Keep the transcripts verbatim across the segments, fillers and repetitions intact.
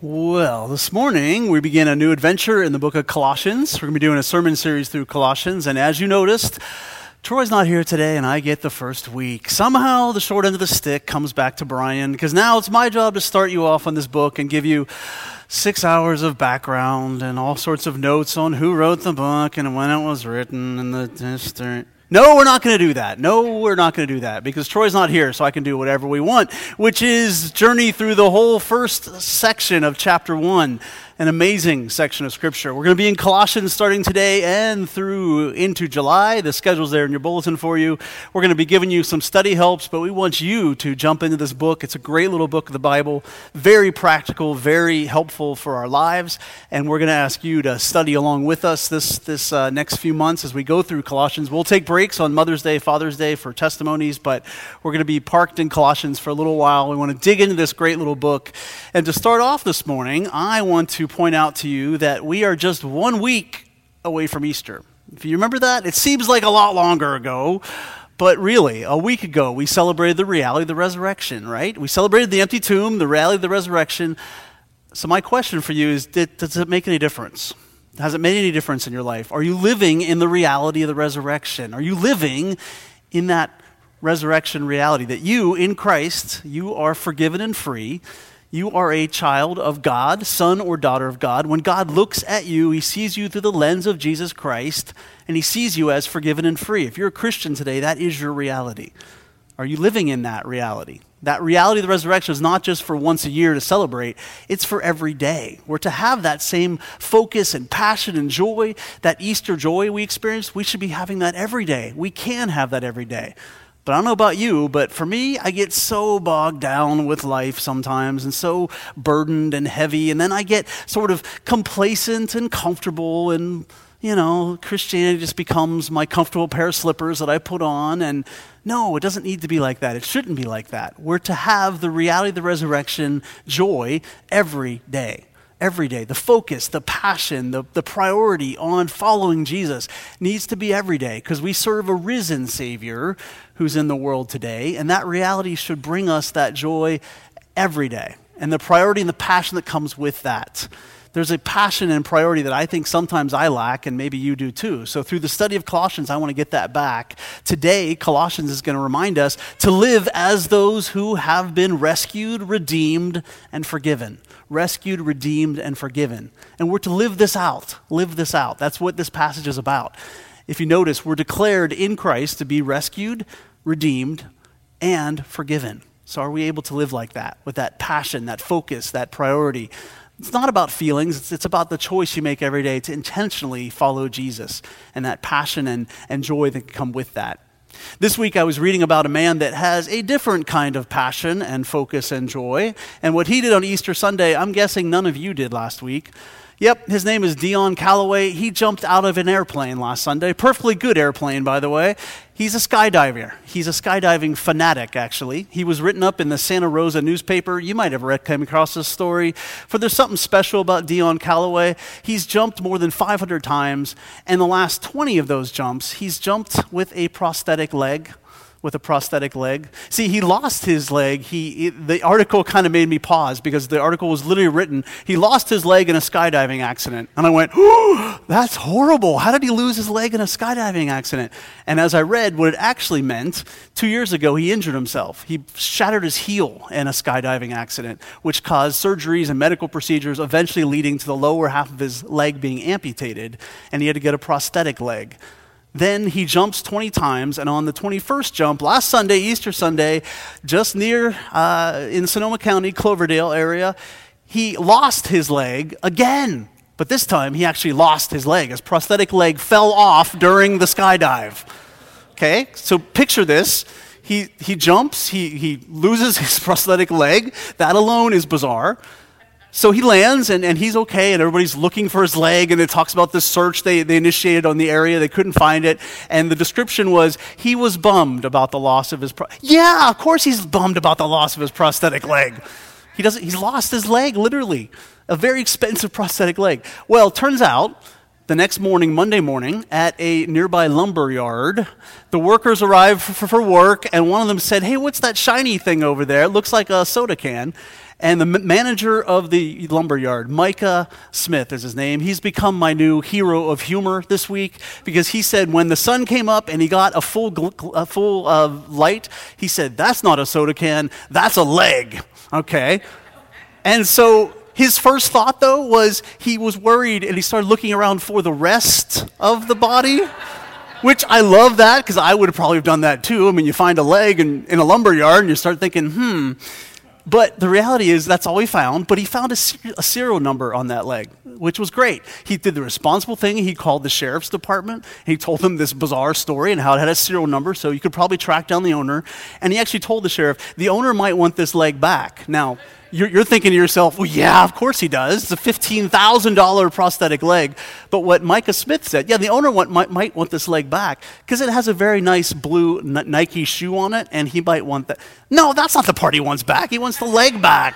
Well, this morning we begin a new adventure in the book of Colossians. We're going to be doing a sermon series through Colossians, and as you noticed, Troy's not here today, and I get the first week. Somehow the short end of the stick comes back to Brian, because now it's my job to start you off on this book and give you six hours of background and all sorts of notes on who wrote the book and when it was written and the history. No, we're not going to do that. No, we're not going to do that because Troy's not here, so I can do whatever we want, which is journey through the whole first section of chapter one, an amazing section of Scripture. We're going to be in Colossians starting today and through into July. The schedule's there in your bulletin for you. We're going to be giving you some study helps, but we want you to jump into this book. It's a great little book of the Bible, very practical, very helpful for our lives, and we're going to ask you to study along with us this, this uh, next few months as we go through Colossians. We'll take breaks on Mother's Day, Father's Day for testimonies, but we're going to be parked in Colossians for a little while. We want to dig into this great little book. And to start off this morning, I want to point out to you that we are just one week away from Easter. If you remember that, it seems like a lot longer ago, but really, a week ago, we celebrated the reality of the resurrection, right? We celebrated the empty tomb, the reality of the resurrection. So my question for you is, did, does it make any difference? Has it made any difference in your life? Are you living in the reality of the resurrection? Are you living in that resurrection reality that you, in Christ, you are forgiven and free? You are a child of God, son or daughter of God. When God looks at you, he sees you through the lens of Jesus Christ, and he sees you as forgiven and free. If you're a Christian today, that is your reality. Are you living in that reality? That reality of the resurrection is not just for once a year to celebrate, it's for every day. We're to have that same focus and passion and joy, that Easter joy we experience, we should be having that every day. We can have that every day. But I don't know about you, but for me, I get so bogged down with life sometimes and so burdened and heavy, and then I get sort of complacent and comfortable, and, you know, Christianity just becomes my comfortable pair of slippers that I put on, and no, it doesn't need to be like that. It shouldn't be like that. We're to have the reality of the resurrection joy every day. Every day. The focus, the passion, the, the priority on following Jesus needs to be every day because we serve a risen Savior who's in the world today, and that reality should bring us that joy every day. And the priority and the passion that comes with that. There's a passion and priority that I think sometimes I lack, and maybe you do too. So through the study of Colossians, I want to get that back. Today, Colossians is going to remind us to live as those who have been rescued, redeemed, and forgiven. Rescued, redeemed, and forgiven. And we're to live this out. Live this out. That's what this passage is about. If you notice, we're declared in Christ to be rescued, redeemed, and forgiven. So are we able to live like that, with that passion, that focus, that priority? It's not about feelings. It's, it's about the choice you make every day to intentionally follow Jesus and that passion and, and joy that come with that. This week I was reading about a man that has a different kind of passion and focus and joy. And what he did on Easter Sunday, I'm guessing none of you did last week. Yep, his name is Dion Calloway. He jumped out of an airplane last Sunday. Perfectly good airplane, by the way. He's a skydiver. He's a skydiving fanatic, actually. He was written up in the Santa Rosa newspaper. You might have read, came across this story. For there's something special about Dion Calloway. He's jumped more than five hundred times, and the last twenty of those jumps, he's jumped with a prosthetic leg. With a prosthetic leg. See, he lost his leg. He it, the article kind of made me pause because the article was literally written, he lost his leg in a skydiving accident. And I went, oh, that's horrible. How did he lose his leg in a skydiving accident? And as I read what it actually meant, two years ago he injured himself. He shattered his heel in a skydiving accident, which caused surgeries and medical procedures, eventually leading to the lower half of his leg being amputated, and he had to get a prosthetic leg. Then he jumps twenty times, and on the twenty-first jump, last Sunday, Easter Sunday, just near, uh, in Sonoma County, Cloverdale area, he lost his leg again. But this time, he actually lost his leg. His prosthetic leg fell off during the skydive. Okay, so picture this. He he jumps, he, he loses his prosthetic leg. That alone is bizarre. So he lands, and, and he's okay, and everybody's looking for his leg, and it talks about this search they, they initiated on the area. They couldn't find it, and the description was, he was bummed about the loss of his... Pro- yeah, of course he's bummed about the loss of his prosthetic leg. He doesn't. He's lost his leg, literally. A very expensive prosthetic leg. Well, it turns out The next morning, Monday morning, at a nearby lumber yard, the workers arrived for, for work, and one of them said, "Hey, what's that shiny thing over there? It looks like a soda can." And the manager of the lumber yard, Micah Smith is his name, he's become my new hero of humor this week, because he said when the sun came up and he got a full gl- a full uh, light, he said, "That's not a soda can, that's a leg." Okay? And so his first thought, though, was he was worried, and he started looking around for the rest of the body, which I love that, because I would have probably done that too. I mean, you find a leg in, in a lumber yard, and you start thinking, hmm. But the reality is that's all he found, but he found a, a serial number on that leg, which was great. He did the responsible thing. He called the sheriff's department. He told them this bizarre story and how it had a serial number, so you could probably track down the owner. And he actually told the sheriff, the owner might want this leg back. Now, you're, you're thinking to yourself, well, yeah, of course he does. It's a fifteen thousand dollars prosthetic leg. But what Micah Smith said, yeah, the owner want, might, might want this leg back because it has a very nice blue N- Nike shoe on it, and he might want that. No, that's not the part he wants back. He wants the leg back.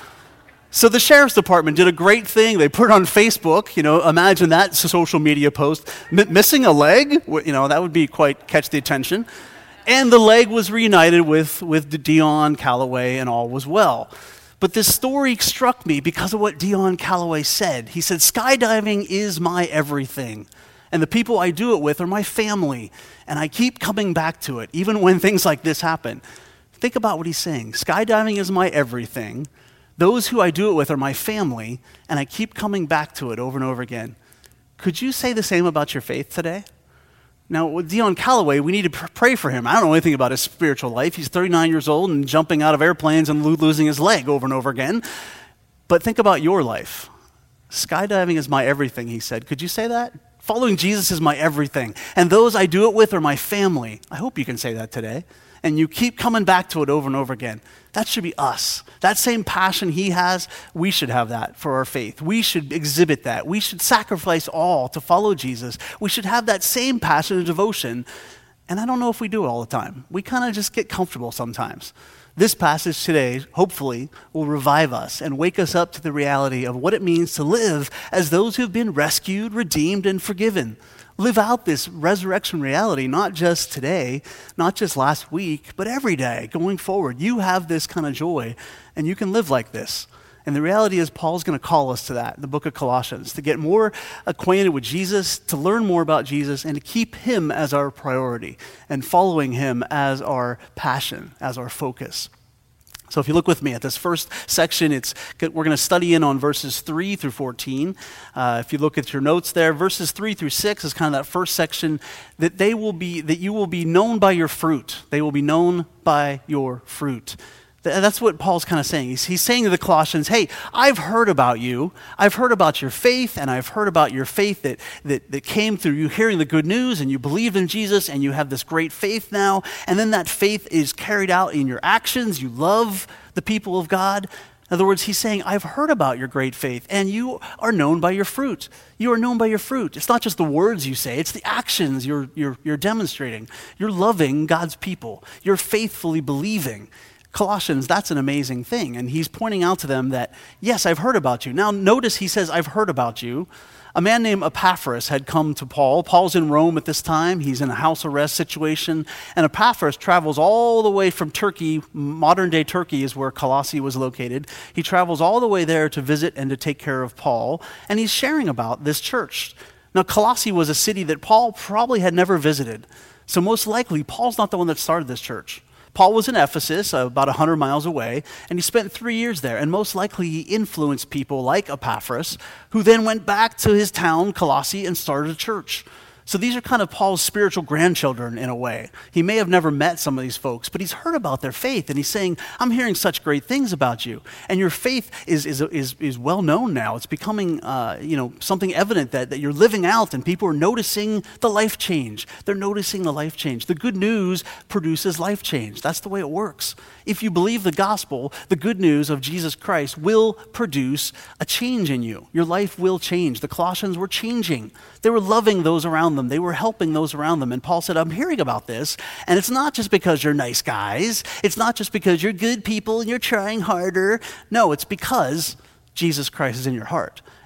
So the sheriff's department did a great thing. They put it on Facebook. You know, imagine that social media post. M- missing a leg? You know, that would be quite catch the attention. And the leg was reunited with, with Dion Calloway, and all was well. But this story struck me because of what Dion Calloway said. He said, skydiving is my everything. And the people I do it with are my family. And I keep coming back to it, even when things like this happen. Think about what he's saying. Skydiving is my everything. Those who I do it with are my family. And I keep coming back to it over and over again. Could you say the same about your faith today? Now, with Dion Calloway, we need to pr- pray for him. I don't know anything about his spiritual life. He's thirty-nine years old and jumping out of airplanes and lo- losing his leg over and over again. But think about your life. Skydiving is my everything, he said. Could you say that? Following Jesus is my everything. And those I do it with are my family. I hope you can say that today. And you keep coming back to it over and over again. That should be us. That same passion he has, we should have that for our faith. We should exhibit that. We should sacrifice all to follow Jesus. We should have that same passion and devotion. And I don't know if we do it all the time. We kind of just get comfortable sometimes. This passage today, hopefully, will revive us and wake us up to the reality of what it means to live as those who've been rescued, redeemed, and forgiven. Live out this resurrection reality, not just today, not just last week, but every day going forward. You have this kind of joy, and you can live like this. And the reality is Paul's going to call us to that in the book of Colossians, to get more acquainted with Jesus, to learn more about Jesus, and to keep him as our priority and following him as our passion, as our focus. So if you look with me at this first section, it's we're going to study in on verses three through fourteen. Uh, if you look at your notes there, verses three through six is kind of that first section, that they will be that you will be known by your fruit. They will be known by your fruit. That's what Paul's kind of saying. He's, he's saying to the Colossians, hey, I've heard about you. I've heard about your faith, and I've heard about your faith that, that, that came through you hearing the good news, and you believed in Jesus, and you have this great faith now. And then that faith is carried out in your actions. You love the people of God. In other words, he's saying, I've heard about your great faith, and you are known by your fruit. You are known by your fruit. It's not just the words you say, it's the actions you're, you're, you're demonstrating. You're loving God's people. You're faithfully believing. Colossians, that's an amazing thing. And he's pointing out to them that, yes, I've heard about you. Now, notice he says, I've heard about you. A man named Epaphras had come to Paul. Paul's in Rome at this time. He's in a house arrest situation. And Epaphras travels all the way from Turkey. Modern-day Turkey is where Colossae was located. He travels all the way there to visit and to take care of Paul. And he's sharing about this church. Now, Colossae was a city that Paul probably had never visited. So most likely, Paul's not the one that started this church. Paul was in Ephesus, uh, about one hundred miles away, and he spent three years there. And most likely he influenced people like Epaphras, who then went back to his town, Colossae, and started a church. So these are kind of Paul's spiritual grandchildren in a way. He may have never met some of these folks, but he's heard about their faith, and he's saying, I'm hearing such great things about you. And your faith is is is, is well known now. It's becoming uh, you know, something evident that, that you're living out, and people are noticing the life change. They're noticing the life change. The good news produces life change. That's the way it works. If you believe the gospel, the good news of Jesus Christ will produce a change in you. Your life will change. The Colossians were changing. They were loving those around them. They were helping those around them. And Paul said, I'm hearing about this, and it's not just because you're nice guys. It's not just because you're good people and you're trying harder. No, it's because Jesus Christ is in your heart.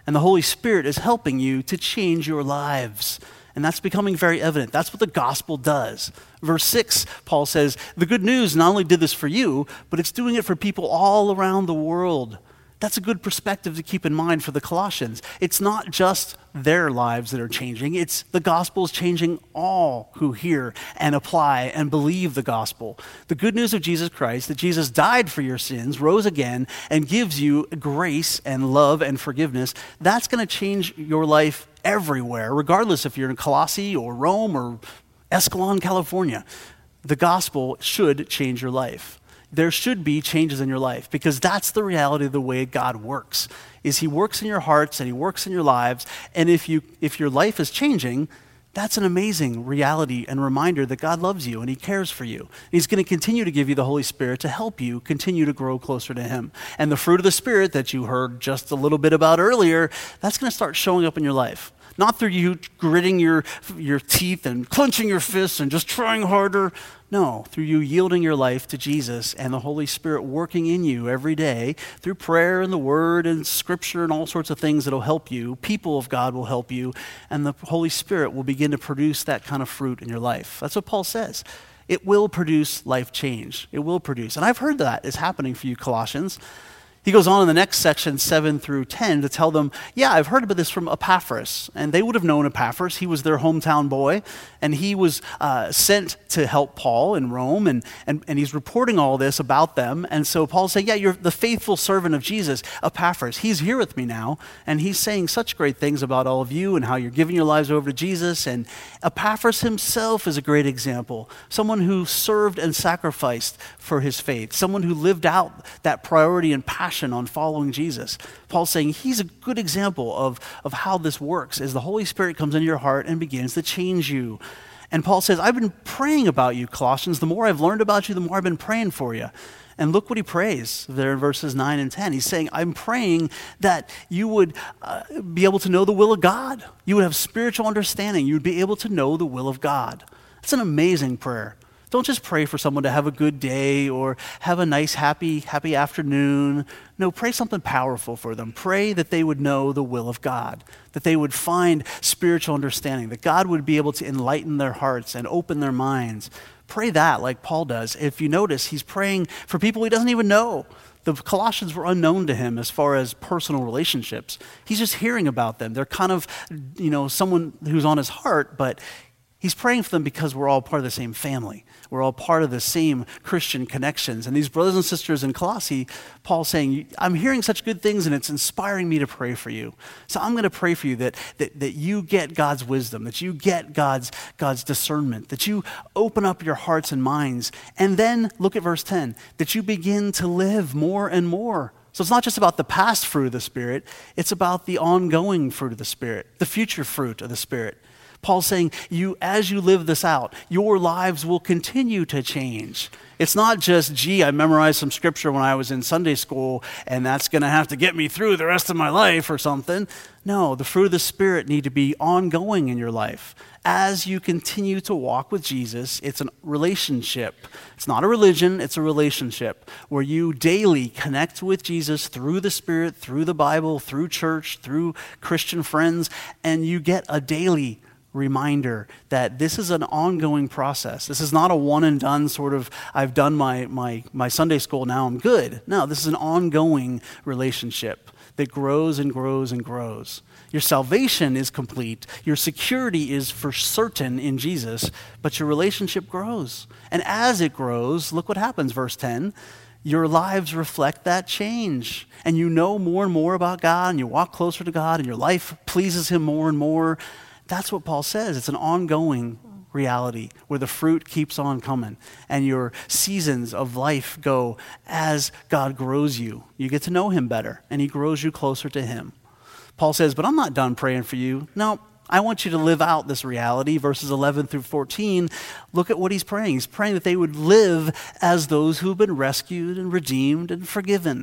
And the Holy Spirit is helping you to change your lives. And that's becoming very evident. That's what the gospel does. Verse six, Paul says, the good news not only did this for you, but it's doing it for people all around the world. That's a good perspective to keep in mind for the Colossians. It's not just their lives that are changing. It's the gospel is changing all who hear and apply and believe the gospel. The good news of Jesus Christ, that Jesus died for your sins, rose again, and gives you grace and love and forgiveness, that's going to change your life everywhere, regardless if you're in Colossae or Rome or Escalon, California. The gospel should change your life. There should be changes in your life because that's the reality of the way God works, is he works in your hearts and he works in your lives. And if you if your life is changing, that's an amazing reality and reminder that God loves you and he cares for you. And he's going to continue to give you the Holy Spirit to help you continue to grow closer to him. And the fruit of the Spirit that you heard just a little bit about earlier, that's going to start showing up in your life. Not through you gritting your, your teeth and clenching your fists and just trying harder. No, through you yielding your life to Jesus and the Holy Spirit working in you every day through prayer and the Word and Scripture and all sorts of things that will help you. People of God will help you, and the Holy Spirit will begin to produce that kind of fruit in your life. That's what Paul says. It will produce life change. It will produce. And I've heard that is happening for you, Colossians. He goes on in the next section, seven through ten, to tell them, yeah, I've heard about this from Epaphras. And they would have known Epaphras. He was their hometown boy, and he was uh, sent to help Paul in Rome, and, and, and he's reporting all this about them. And so Paul's saying, yeah, you're the faithful servant of Jesus, Epaphras. He's here with me now, and he's saying such great things about all of you and how you're giving your lives over to Jesus. And Epaphras himself is a great example, someone who served and sacrificed for his faith, someone who lived out that priority and passion on following Jesus. Paul's saying he's a good example of, of how this works as the Holy Spirit comes into your heart and begins to change you. And Paul says, I've been praying about you, Colossians. The more I've learned about you, the more I've been praying for you. And look what he prays there in verses nine and ten. He's saying, I'm praying that you would uh, be able to know the will of God. You would have spiritual understanding. You would be able to know the will of God. That's an amazing prayer. Don't just pray for someone to have a good day or have a nice, happy, happy afternoon. No, pray something powerful for them. Pray that they would know the will of God, that they would find spiritual understanding, that God would be able to enlighten their hearts and open their minds. Pray that like Paul does. If you notice, he's praying for people he doesn't even know. The Colossians were unknown to him as far as personal relationships. He's just hearing about them. They're kind of, you know, someone who's on his heart, but he's praying for them because we're all part of the same family. We're all part of the same Christian connections. And these brothers and sisters in Colossae, Paul's saying, I'm hearing such good things and it's inspiring me to pray for you. So I'm going to pray for you that, that, that you get God's wisdom, that you get God's, God's discernment, that you open up your hearts and minds. And then, look at verse ten, that you begin to live more and more. So it's not just about the past fruit of the Spirit, it's about the ongoing fruit of the Spirit, the future fruit of the Spirit. Paul's saying, you, as you live this out, your lives will continue to change. It's not just, gee, I memorized some scripture when I was in Sunday school, and that's going to have to get me through the rest of my life or something. No, the fruit of the Spirit need to be ongoing in your life. As you continue to walk with Jesus, it's a relationship. It's not a religion, it's a relationship where you daily connect with Jesus through the Spirit, through the Bible, through church, through Christian friends, and you get a daily reminder that this is an ongoing process. This is not a one and done sort of, I've done my, my, my Sunday school, now I'm good. No, this is an ongoing relationship that grows and grows and grows. Your salvation is complete. Your security is for certain in Jesus, but your relationship grows. And as it grows, look what happens, verse ten. Your lives reflect that change. And you know more and more about God, and you walk closer to God, and your life pleases him more and more. That's what Paul says. It's an ongoing reality where the fruit keeps on coming and your seasons of life go as God grows you. You get to know him better and he grows you closer to him. Paul says, but I'm not done praying for you. No, I want you to live out this reality. Verses eleven through fourteen, look at what he's praying. He's praying that they would live as those who've been rescued and redeemed and forgiven.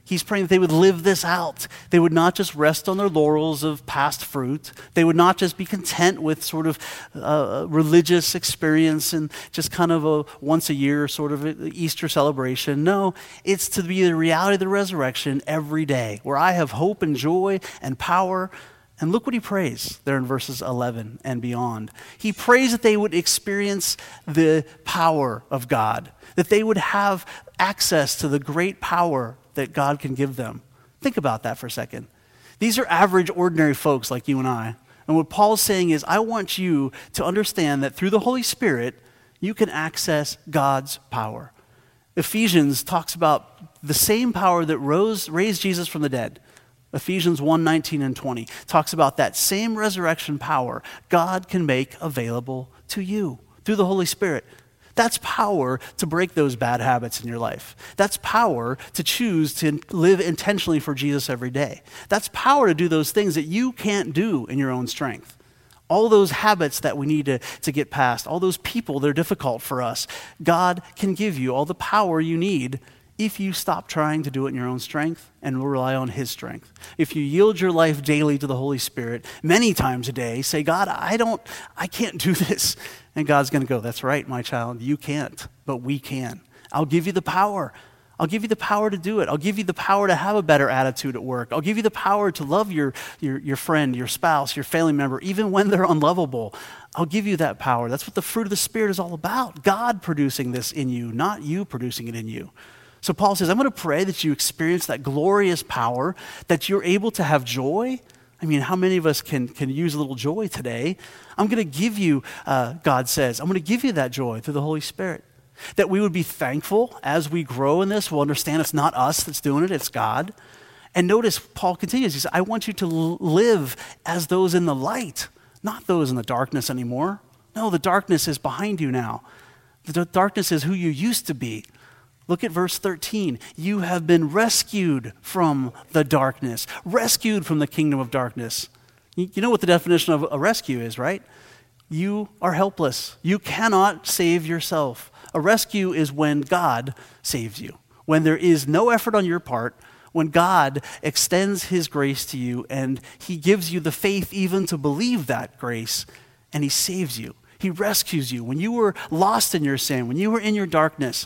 He's praying that they would live this out. They would not just rest on their laurels of past fruit. They would not just be content with sort of uh, religious experience and just kind of a once a year sort of Easter celebration. No, it's to be the reality of the resurrection every day, where I have hope and joy and power. And look what he prays there in verses eleven and beyond. He prays that they would experience the power of God, that they would have access to the great power that God can give them. Think about that for a second. These are average, ordinary folks like you and I. And what Paul's saying is, I want you to understand that through the Holy Spirit, you can access God's power. Ephesians talks about the same power that rose, raised Jesus from the dead. Ephesians one, nineteen and twenty talks about that same resurrection power God can make available to you through the Holy Spirit. That's power to break those bad habits in your life. That's power to choose to live intentionally for Jesus every day. That's power to do those things that you can't do in your own strength. All those habits that we need to, to get past, all those people that are difficult for us, God can give you all the power you need if you stop trying to do it in your own strength and rely on his strength. If you yield your life daily to the Holy Spirit, many times a day, say, God, I don't, I can't do this. And God's going to go, that's right, my child, you can't, but we can. I'll give you the power. I'll give you the power to do it. I'll give you the power to have a better attitude at work. I'll give you the power to love your, your, your friend, your spouse, your family member, even when they're unlovable. I'll give you that power. That's what the fruit of the Spirit is all about. God producing this in you, not you producing it in you. So Paul says, I'm going to pray that you experience that glorious power, that you're able to have joy. I mean, how many of us can, can use a little joy today? I'm going to give you, uh, God says, I'm going to give you that joy through the Holy Spirit. That we would be thankful as we grow in this. We'll understand it's not us that's doing it, it's God. And notice, Paul continues, he says, I want you to live as those in the light, not those in the darkness anymore. No, the darkness is behind you now. The darkness is who you used to be. Look at verse thirteen. You have been rescued from the darkness, rescued from the kingdom of darkness. You know what the definition of a rescue is, right? You are helpless. You cannot save yourself. A rescue is when God saves you, when there is no effort on your part, when God extends his grace to you and he gives you the faith even to believe that grace, and he saves you. He rescues you. When you were lost in your sin, when you were in your darkness,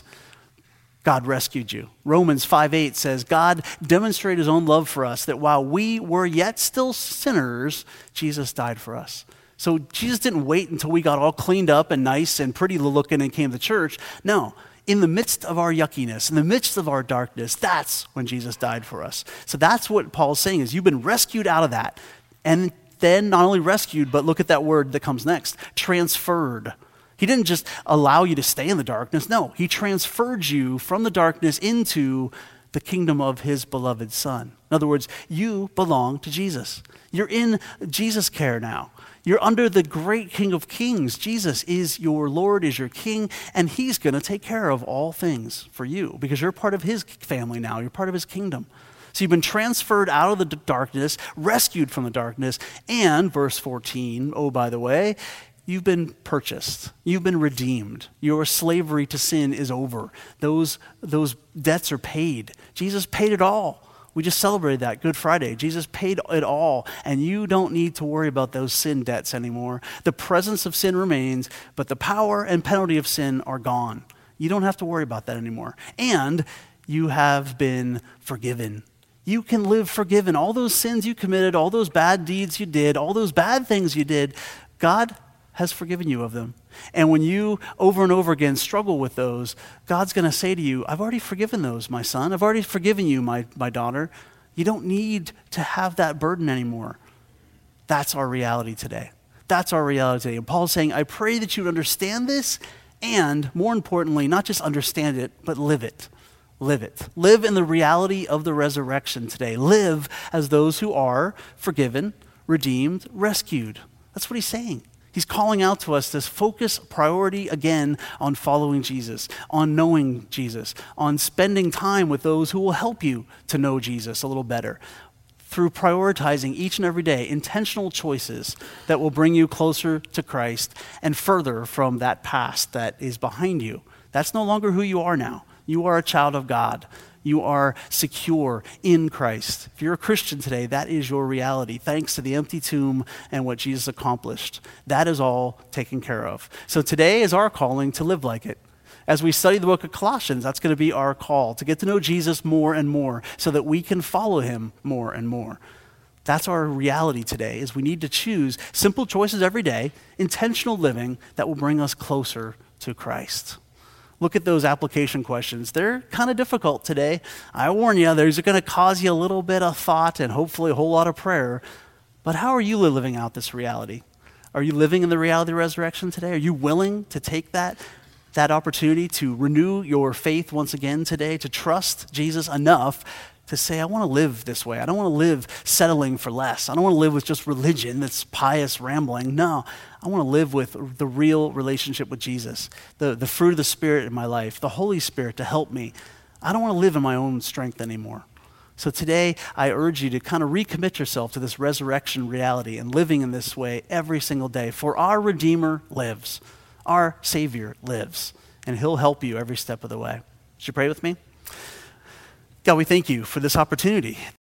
God rescued you. Romans five eight says, God demonstrated his own love for us, that while we were yet still sinners, Jesus died for us. So Jesus didn't wait until we got all cleaned up and nice and pretty looking and came to church. No, in the midst of our yuckiness, in the midst of our darkness, that's when Jesus died for us. So that's what Paul's saying is you've been rescued out of that. And then not only rescued, but look at that word that comes next, transferred. He didn't just allow you to stay in the darkness. No, he transferred you from the darkness into the kingdom of his beloved Son. In other words, you belong to Jesus. You're in Jesus' care now. You're under the great King of Kings. Jesus is your Lord, is your King, and he's going to take care of all things for you because you're part of his family now. You're part of his kingdom. So you've been transferred out of the darkness, rescued from the darkness, and verse fourteen, oh, by the way, you've been purchased. You've been redeemed. Your slavery to sin is over. Those, those debts are paid. Jesus paid it all. We just celebrated that Good Friday. Jesus paid it all, and you don't need to worry about those sin debts anymore. The presence of sin remains, but the power and penalty of sin are gone. You don't have to worry about that anymore. And you have been forgiven. You can live forgiven. All those sins you committed, all those bad deeds you did, all those bad things you did, God has forgiven you of them. And when you over and over again struggle with those, God's going to say to you, I've already forgiven those, my son. I've already forgiven you, my, my daughter. You don't need to have that burden anymore. That's our reality today. That's our reality today. And Paul's saying, I pray that you would understand this and, more importantly, not just understand it, but live it. Live it. Live in the reality of the resurrection today. Live as those who are forgiven, redeemed, rescued. That's what he's saying. He's calling out to us this focus, priority again on following Jesus, on knowing Jesus, on spending time with those who will help you to know Jesus a little better, through prioritizing each and every day intentional choices that will bring you closer to Christ and further from that past that is behind you. That's no longer who you are now. You are a child of God. You are secure in Christ. If you're a Christian today, that is your reality, thanks to the empty tomb and what Jesus accomplished. That is all taken care of. So today is our calling to live like it. As we study the book of Colossians, that's going to be our call, to get to know Jesus more and more so that we can follow him more and more. That's our reality today, is we need to choose simple choices every day, intentional living that will bring us closer to Christ. Look at those application questions. They're kind of difficult today. I warn you, they're going to cause you a little bit of thought and hopefully a whole lot of prayer. But how are you living out this reality? Are you living in the reality of resurrection today? Are you willing to take that, that opportunity to renew your faith once again today, to trust Jesus enough to say, I want to live this way. I don't want to live settling for less. I don't want to live with just religion that's pious rambling. No, I want to live with the real relationship with Jesus, the, the fruit of the Spirit in my life, the Holy Spirit to help me. I don't want to live in my own strength anymore. So today, I urge you to kind of recommit yourself to this resurrection reality and living in this way every single day. For our Redeemer lives. Our Savior lives. And he'll help you every step of the way. Would you pray with me? God, we thank you for this opportunity